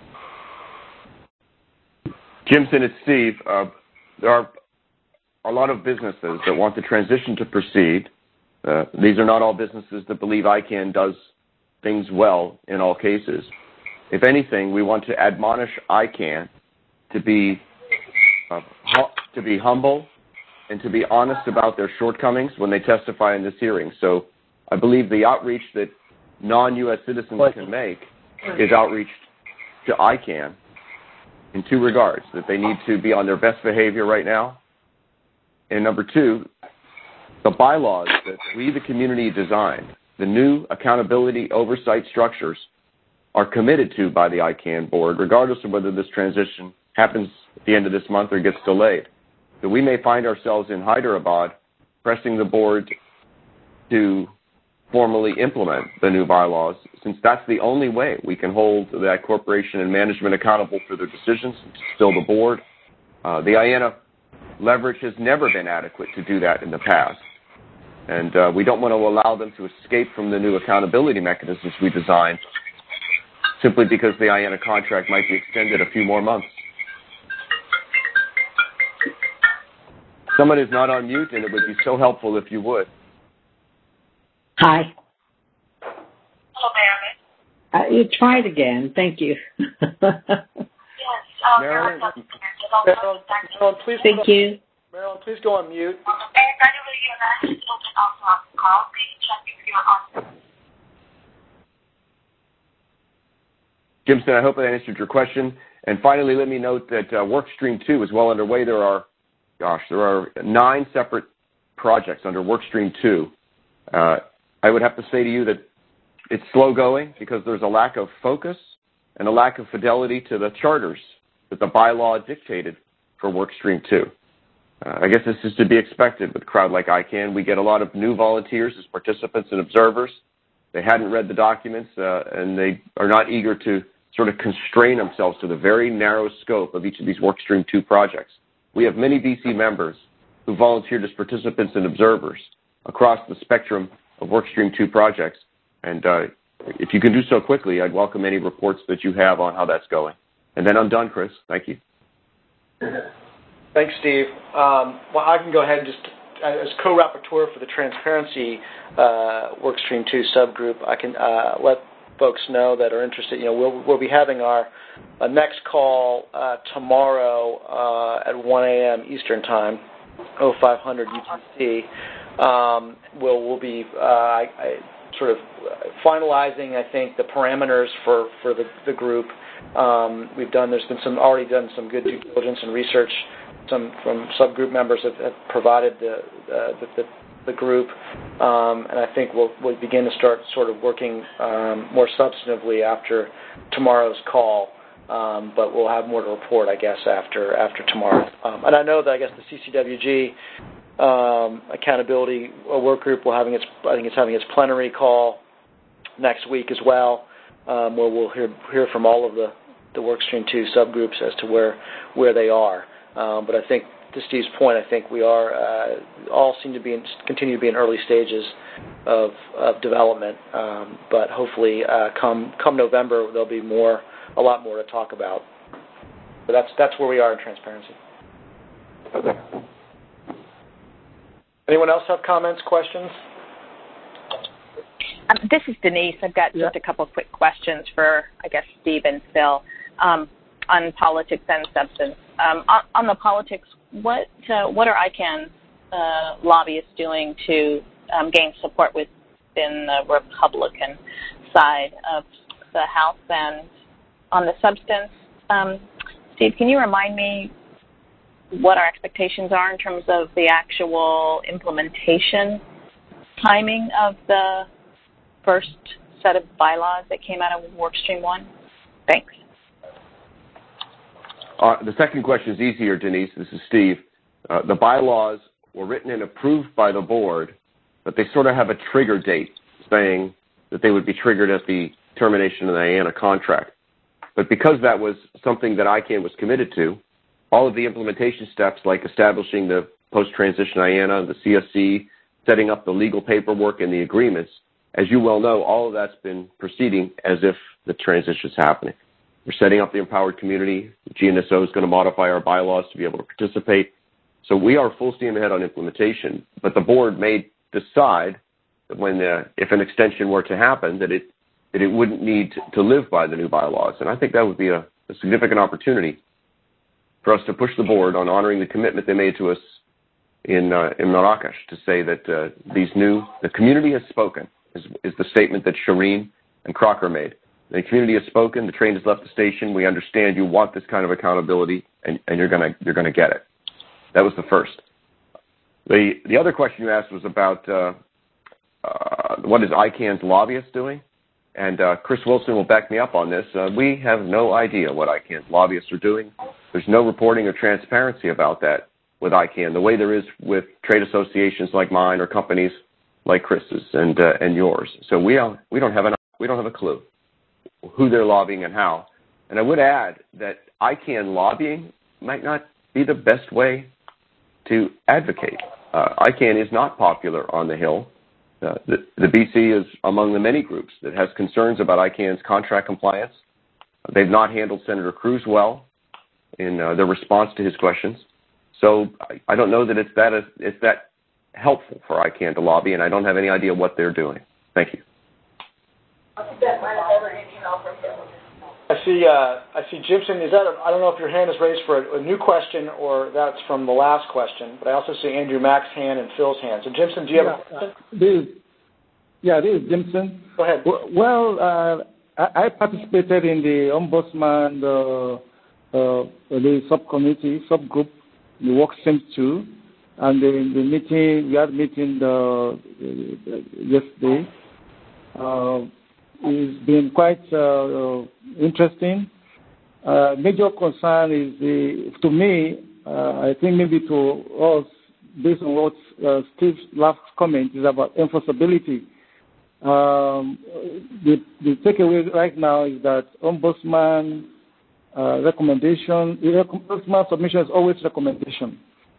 Jimson, it's Steve. There are a lot of businesses that want the transition to proceed. These are not all businesses that believe ICANN does things well in all cases. If anything, we want to admonish ICANN to be humble and to be honest about their shortcomings when they testify in this hearing. So I believe the outreach that non-U.S. citizens can make is outreach to ICANN in two regards, that they need to be on their best behavior right now, and number two, the bylaws that we, the community, designed, the new accountability oversight structures are committed to by the ICANN board, regardless of whether this transition happens at the end of this month or gets delayed. So we may find ourselves in Hyderabad pressing the board to formally implement the new bylaws, since that's the only way we can hold that corporation and management accountable for their decisions, still the board. The IANA leverage has never been adequate to do that in the past. And we don't want to allow them to escape from the new accountability mechanisms we designed simply because the IANA contract might be extended a few more months. Someone is not on mute, and it would be so helpful if you would. Hi. Hello, Marilyn. You tried again. Thank you. Yes. Marilyn, please. Thank you. Marilyn, please go on mute. Jimson, I hope that answered your question. And finally, let me note that Workstream 2 is well underway. There are 9 separate projects under Workstream 2. I would have to say to you that it's slow going because there's a lack of focus and a lack of fidelity to the charters that the bylaw dictated for Workstream 2. I guess this is to be expected with a crowd like ICANN. We get a lot of new volunteers as participants and observers. They hadn't read the documents, and they are not eager to sort of constrain themselves to the very narrow scope of each of these Workstream 2 projects. We have many BC members who volunteered as participants and observers across the spectrum of Workstream 2 projects. And if you can do so quickly, I'd welcome any reports that you have on how that's going. And then I'm done, Chris. Thank you. Thanks, Steve. Well, I can go ahead and just, as co-rapporteur for the Transparency Workstream 2 subgroup, I can let folks know that are interested. We'll be having our next call tomorrow at 1 a.m. Eastern Time, 0500 UTC. We'll be sort of finalizing, I think, the parameters for the group. Already done some good due diligence and research. Some from subgroup members have provided the group, and I think we'll begin to start sort of working more substantively after tomorrow's call. But we'll have more to report, I guess, after tomorrow. And I know that I guess the CCWG accountability work group having its plenary call next week as well, where we'll hear from all of the Workstream 2 subgroups as to where they are. But I think, to Steve's point, I think we are all seem to continue to be in early stages of development. But hopefully, come November, there'll be a lot more to talk about. But that's where we are in transparency. Okay. Anyone else have comments, questions? This is Denise. I've got just a couple of quick questions for, I guess, Steve and Phil on politics and substance. On the politics, what are ICANN lobbyists doing to gain support within the Republican side of the House? And on the substance, Steve, can you remind me what our expectations are in terms of the actual implementation timing of the first set of bylaws that came out of Workstream 1? Thanks. The second question is easier, Denise. This is Steve. The bylaws were written and approved by the board, but they sort of have a trigger date saying that they would be triggered at the termination of the IANA contract. But because that was something that ICANN was committed to, all of the implementation steps like establishing the post-transition IANA, the CSC, setting up the legal paperwork and the agreements, as you well know, all of that's been proceeding as if the transition is happening. We're setting up the empowered community. The GNSO is going to modify our bylaws to be able to participate. So we are full steam ahead on implementation. But the board may decide that if an extension were to happen, that it wouldn't need to live by the new bylaws. And I think that would be a significant opportunity for us to push the board on honoring the commitment they made to us in Marrakesh to say that the community has spoken, is the statement that Shireen and Crocker made. The community has spoken. The train has left the station. We understand you want this kind of accountability, and you're gonna get it. That was the first. The other question you asked was about what is ICANN's lobbyists doing, and Chris Wilson will back me up on this. We have no idea what ICANN's lobbyists are doing. There's no reporting or transparency about that with ICANN, the way there is with trade associations like mine or companies like Chris's and yours. So we don't have a clue who they're lobbying and how. And I would add that ICANN lobbying might not be the best way to advocate. ICANN is not popular on the Hill. The BC is among the many groups that has concerns about ICANN's contract compliance. They've not handled Senator Cruz well in their response to his questions. So I don't know that it's that helpful for ICANN to lobby, and I don't have any idea what they're doing. Thank you. I see Jimson. I don't know if your hand is raised for a new question or that's from the last question, but I also see Andrew Mack's hand and Phil's hand. So Jimson, do you have a question? This is Jimson. Go ahead. Well, I participated in the Ombudsman the subgroup, the work stream 2, and we had a meeting yesterday. It's been quite interesting. Major concern is, to me, I think maybe to us, based on what Steve's last comment is about enforceability. The takeaway right now is that Ombudsman Ombudsman submission is always recommendation.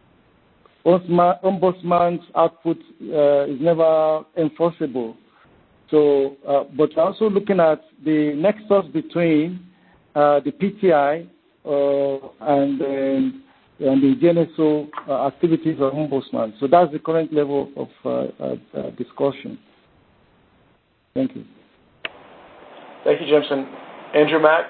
Ombudsman's output is never enforceable. So, but also looking at the nexus between the PTI and the GNSO activities of Ombudsman. So that's the current level of discussion. Thank you. Thank you, Jimson. Andrew Mack?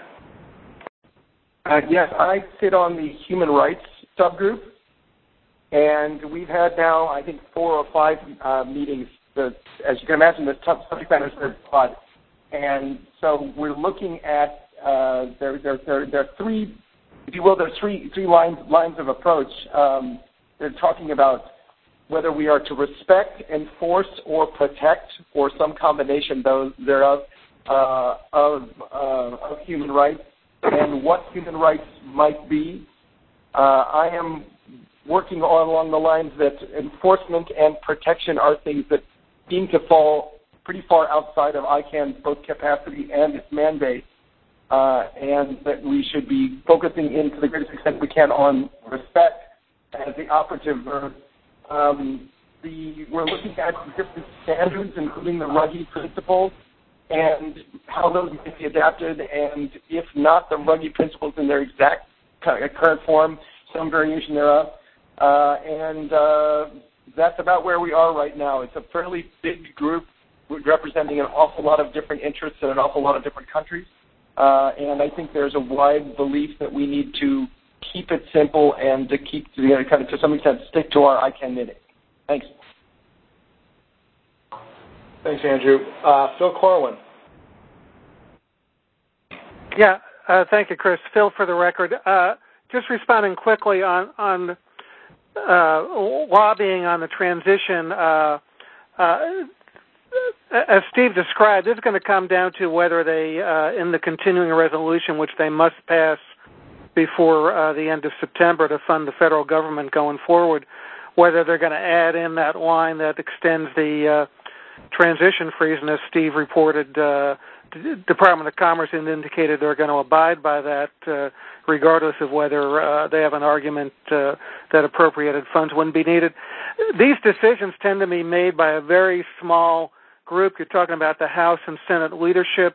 Yes, I sit on the human rights subgroup, and we've had now, I think, 4 or 5 meetings. As you can imagine, the subject matter is very broad. And so we're looking at, there are 3, if you will, there's three lines of approach. They're talking about whether we are to respect, enforce, or protect, or some combination thereof of human rights, and what human rights might be. I am working along the lines that enforcement and protection are things that seem to fall pretty far outside of ICANN's both capacity and its mandate, and that we should be focusing in to the greatest extent we can on respect as the operative verb. We're looking at different standards, including the Ruggie principles, and how those might be adapted, and if not the Ruggie principles in their exact current form, some variation thereof. That's about where we are right now. It's a fairly big group representing an awful lot of different interests in an awful lot of different countries. And I think there's a wide belief that we need to keep it simple and to keep, kind of to some extent, stick to our ICANN knitting. Thanks. Thanks, Andrew. Phil Corwin. Yeah, thank you, Chris. Phil, for the record. Just responding quickly on lobbying on the transition. As Steve described, this is going to come down to whether they, in the continuing resolution, which they must pass before the end of September to fund the federal government going forward, whether they're going to add in that line that extends the transition freeze. And as Steve reported, the Department of Commerce indicated they're going to abide by that regardless of whether they have an argument that appropriated funds wouldn't be needed. These decisions tend to be made by a very small group. You're talking about the House and Senate leadership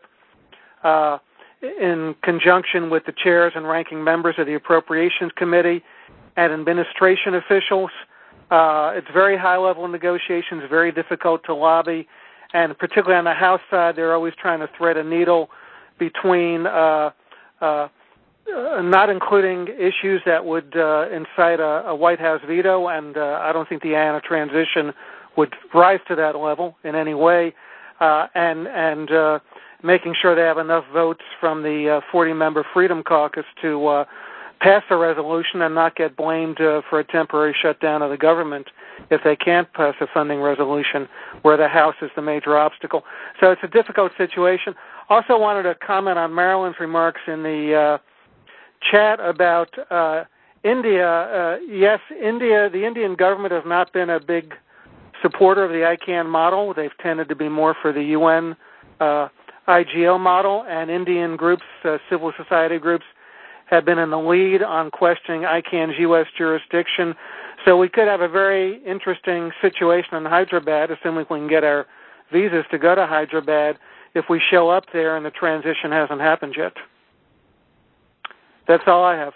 in conjunction with the chairs and ranking members of the Appropriations Committee and administration officials. It's very high-level negotiations, very difficult to lobby, and particularly on the House side, they're always trying to thread a needle between not including issues that would incite a White House veto, and I don't think the IANA transition would rise to that level in any way, and making sure they have enough votes from the 40-member Freedom Caucus to pass a resolution and not get blamed for a temporary shutdown of the government if they can't pass a funding resolution where the House is the major obstacle. So it's a difficult situation. Also wanted to comment on Marilyn's remarks in the chat about India. Yes, the Indian government has not been a big supporter of the ICANN model. They've tended to be more for the UN IGO model, and Indian groups, civil society groups, have been in the lead on questioning ICANN's U.S. jurisdiction. So we could have a very interesting situation in Hyderabad, assuming we can get our visas to go to Hyderabad, if we show up there and the transition hasn't happened yet. That's all I have.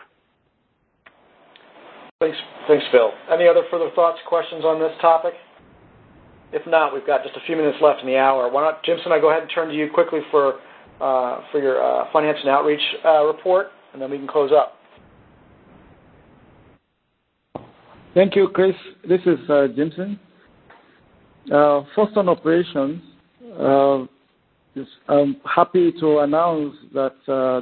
Thanks, Phil. Any other further thoughts, questions on this topic? If not, we've got just a few minutes left in the hour. Why not, Jimson, I go ahead and turn to you quickly for your finance and outreach report, and then we can close up. Thank you, Chris. This is Jimson. First on operations, I'm happy to announce that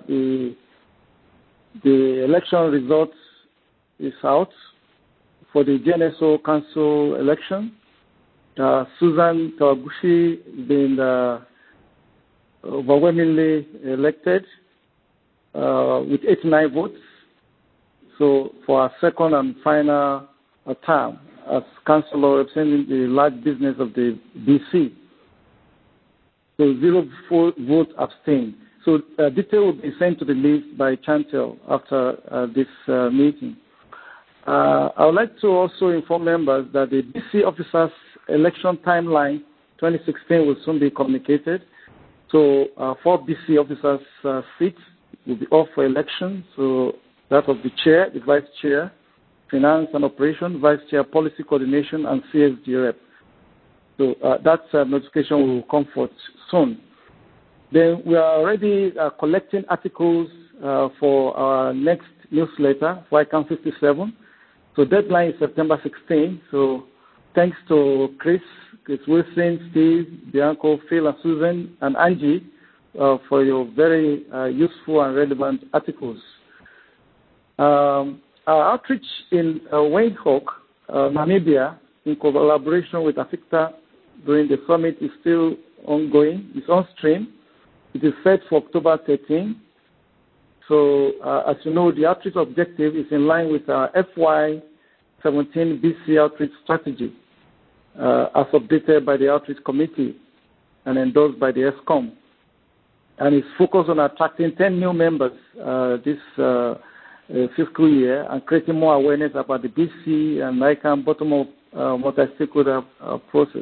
the election results is out for the GNSO Council election. Susan Tawaguchi been overwhelmingly elected with 89 votes. So for our second and final term as councillor representing the large business of the BC. So 0 vote abstain. So detail will be sent to the list by Chantel after this meeting. I would like to also inform members that the BC officers' election timeline 2016 will soon be communicated. So 4 BC officers' seats will be up for election. So that of the chair, the vice chair, finance and operation, vice chair, policy coordination, and CSD rep. So that notification will come forth soon. Then we are already collecting articles for our next newsletter, YCAM 57. So deadline is September 16. So thanks to Chris Wilson, Steve, Bianco, Phil, and Susan, and Angie for your very useful and relevant articles. Our outreach in Windhoek, Namibia, in collaboration with AFICTA during the summit is still ongoing. It's on stream. It is set for October 13. So, as you know, the outreach objective is in line with our FY17 BC outreach strategy, as updated by the outreach committee and endorsed by the ESCOM. And it's focused on attracting 10 new members this fiscal year and creating more awareness about the BC and ICANN bottom-up multi-stakeholder process.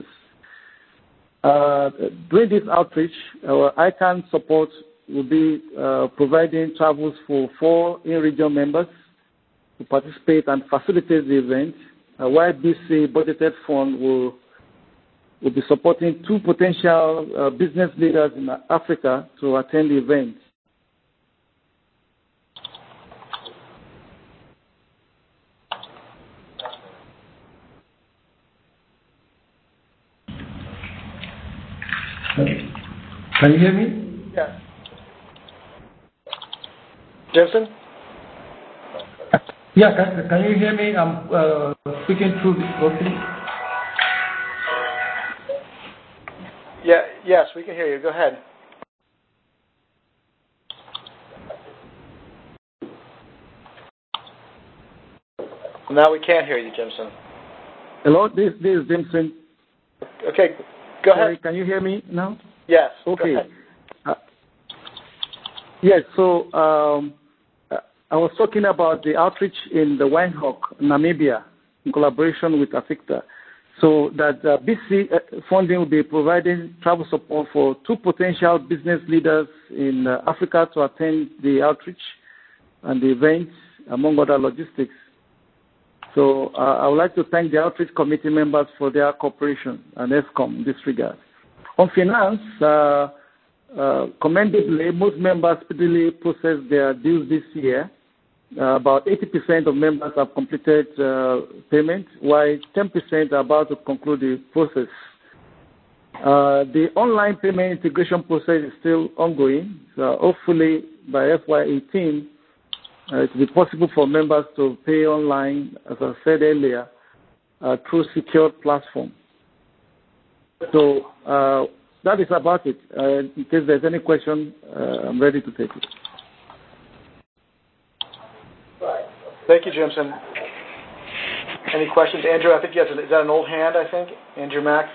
During this outreach, our ICANN support will be providing travels for 4 in-region members to participate and facilitate the event, while BC budgeted fund will be supporting 2 potential business leaders in Africa to attend the event. Can you hear me? Yes. Jimson? Yeah, can you hear me? I'm speaking through the okay. Yeah, yes, we can hear you. Go ahead. Now we can't hear you, Jimson. Hello, this is Jimson. Okay, go ahead. Sorry, can you hear me now? Yes. Okay. Yes, so I was talking about the outreach in the Windhoek, Namibia, in collaboration with AFICTA. So that BC funding will be providing travel support for 2 potential business leaders in Africa to attend the outreach and the events, among other logistics. So I would like to thank the outreach committee members for their cooperation and ESCOM in this regard. On finance, commendably, most members speedily processed their dues this year. About 80% of members have completed payment, while 10% are about to conclude the process. The online payment integration process is still ongoing. So hopefully by FY18, it will be possible for members to pay online, as I said earlier, through secured platform. So that is about it. In case there's any question, I'm ready to take it. Thank you, Jimson. Any questions? Andrew, I think you have is that an old hand, I think? Andrew Mack?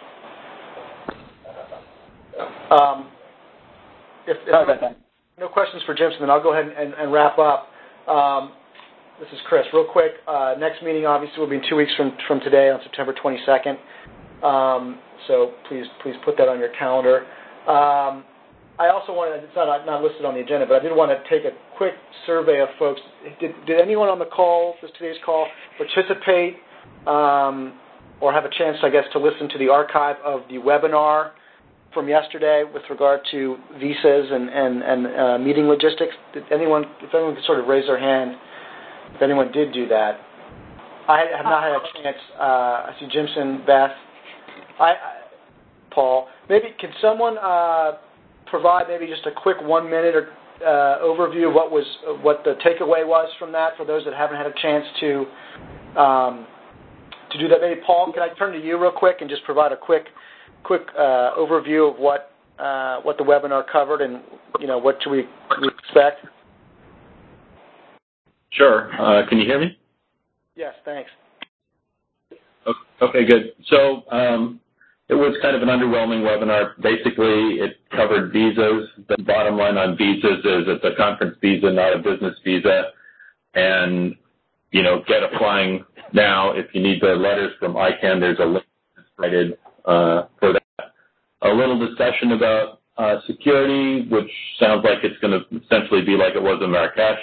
If no questions for Jimson, then I'll go ahead and wrap up. This is Chris. Real quick, next meeting obviously will be in 2 weeks from today on September 22nd. So please put that on your calendar. I also wanted, it's not listed on the agenda, but I did want to take a quick survey of folks. Did anyone on the call, today's call, participate or have a chance, I guess, to listen to the archive of the webinar from yesterday with regard to visas and meeting logistics? If anyone could sort of raise their hand, if anyone did do that. I have not had a chance. I see Jimson, Beth, Paul. Maybe can someone provide maybe just a quick 1 minute or overview of what the takeaway was from that for those that haven't had a chance to do that? Maybe Paul, can I turn to you real quick and just provide a quick overview of what the webinar covered and what should we expect? Sure. Can you hear me? Yes, thanks. Okay, good. So it was kind of an underwhelming webinar. Basically, it covered visas. The bottom line on visas is it's a conference visa, not a business visa. And, get applying now. If you need the letters from ICANN, there's a link provided for that. A little discussion about security, which sounds like it's going to essentially be like it was in Marrakesh.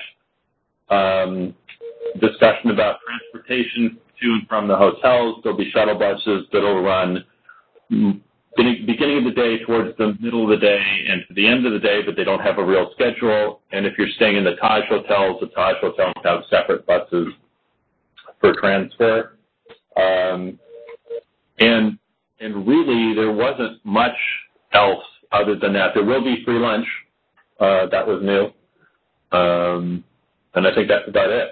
Discussion about transportation to and from the hotels. There'll be shuttle buses that will run beginning of the day towards the middle of the day and to the end of the day, but they don't have a real schedule. And if you're staying in the Taj hotels have separate buses for transfer. And really, there wasn't much else other than that. There will be free lunch. That was new. And I think that's about it.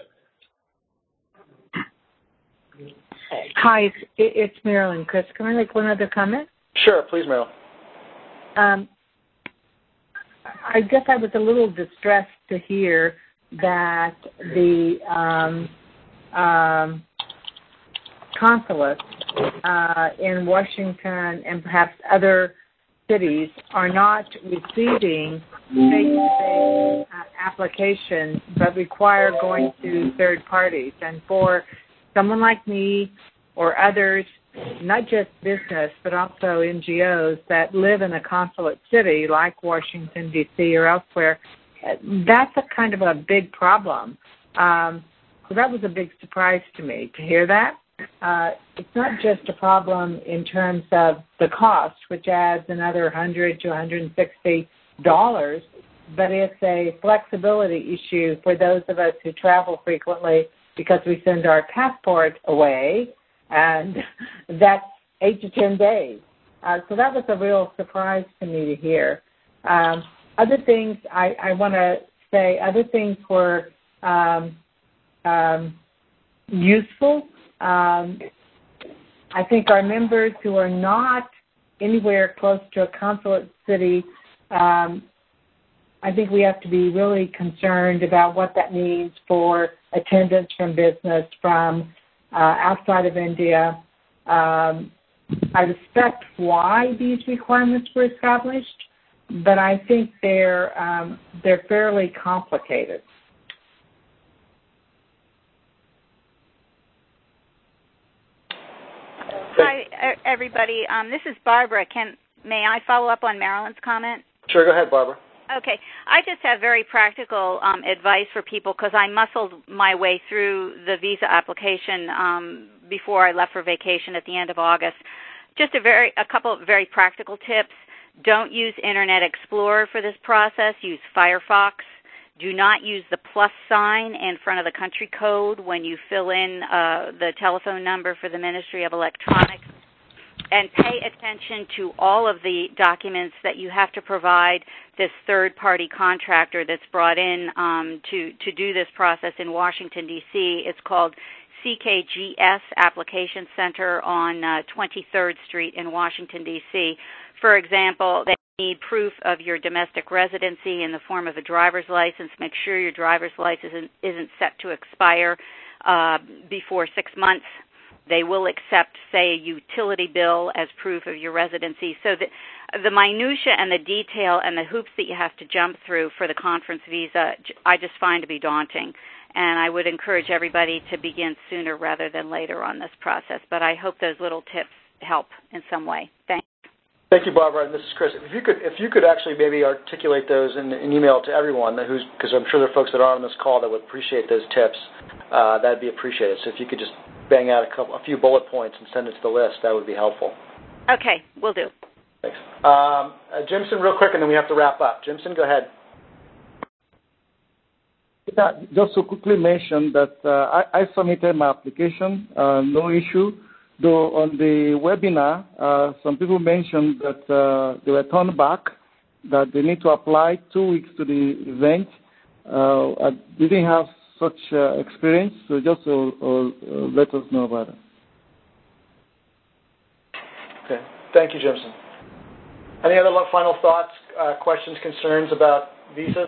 Hi, it's Marilyn. Chris, can I make one other comment? Sure, please, Marilyn. I guess I was a little distressed to hear that the consulates in Washington and perhaps other cities are not receiving face-to-face applications but require going to third parties. And for someone like me or others, not just business, but also NGOs that live in a consulate city like Washington, D.C. or elsewhere, that's a kind of a big problem. So that was a big surprise to me to hear that. It's not just a problem in terms of the cost, which adds another $100 to $160, but it's a flexibility issue for those of us who travel frequently because we send our passport away, and that's 8 to 10 days. So that was a real surprise to me to hear. Other things I want to say, other things were useful. I think our members who are not anywhere close to a consulate city, I think we have to be really concerned about what that means for attendance from business from outside of India. I respect why these requirements were established, but I think they're fairly complicated. Hi, everybody. This is Barbara. May I follow up on Marilyn's comment? Sure, go ahead, Barbara. Okay. I just have very practical advice for people because I muscled my way through the visa application before I left for vacation at the end of August. Just a couple of very practical tips. Don't use Internet Explorer for this process. Use Firefox. Do not use the plus sign in front of the country code when you fill in the telephone number for the Ministry of Electronics. And pay attention to all of the documents that you have to provide this third-party contractor that's brought in to do this process in Washington, D.C. It's called CKGS Application Center on 23rd Street in Washington, D.C. For example, they need proof of your domestic residency in the form of a driver's license. Make sure your driver's license isn't set to expire before 6 months. They will accept, say, a utility bill as proof of your residency. So the minutia and the detail and the hoops that you have to jump through for the conference visa, I just find to be daunting. And I would encourage everybody to begin sooner rather than later on this process. But I hope those little tips help in some way. Thanks. Thank you, Barbara. And this is Chris. If you could actually maybe articulate those in an email to everyone, because I'm sure there are folks that are on this call that would appreciate those tips, that'd be appreciated. So if you could just bang out a few bullet points and send it to the list, that would be helpful. Okay, will do. Thanks. Jimson, real quick, and then we have to wrap up. Jimson, go ahead. Yeah, just to quickly mention that I submitted my application, no issue. Though on the webinar, some people mentioned that they were turned back, that they need to apply 2 weeks to the event. I didn't have such experience, so just let us know about it. Okay. Thank you, Jimson. Any other final thoughts, questions, concerns about visas?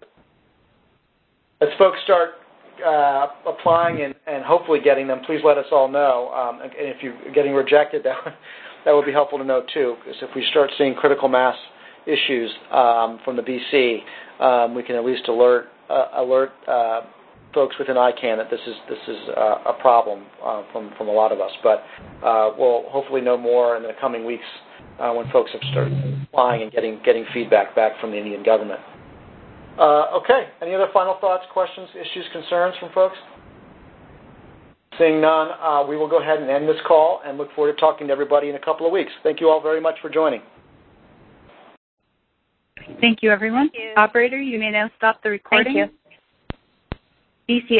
As folks start applying and hopefully getting them, please let us all know. And if you're getting rejected, that would be helpful to know too, because if we start seeing critical mass issues from the BC, we can at least alert folks within ICANN that this is a problem from a lot of us. But we'll hopefully know more in the coming weeks when folks have started applying and getting feedback back from the Indian government. Okay. Any other final thoughts, questions, issues, concerns from folks? Seeing none, we will go ahead and end this call and look forward to talking to everybody in a couple of weeks. Thank you all very much for joining. Thank you, everyone. Thank you. Operator, you may now stop the recording. Thank you. BC